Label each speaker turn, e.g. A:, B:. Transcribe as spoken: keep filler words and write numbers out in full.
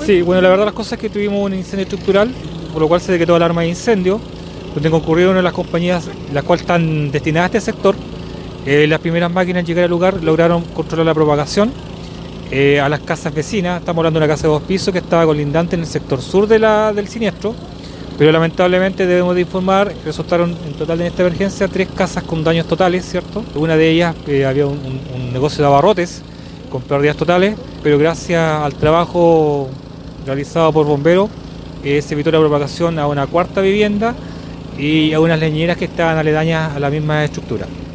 A: Sí, bueno, la verdad las cosas es que tuvimos un incendio estructural, por lo cual se decretó alarma de incendio, donde concurrieron las compañías las cuales están destinadas a este sector. Eh, las primeras máquinas en llegar al lugar lograron controlar la propagación eh, a las casas vecinas. Estamos hablando de una casa de dos pisos que estaba colindante en el sector sur de la, del siniestro, pero lamentablemente debemos de informar que resultaron en total en esta emergencia tres casas con daños totales, ¿cierto? Una de ellas eh, había un, un, un negocio de abarrotes con pérdidas totales, pero gracias al trabajo realizado por bomberos eh, se evitó la propagación a una cuarta vivienda y a unas leñeras que estaban aledañas a la misma estructura.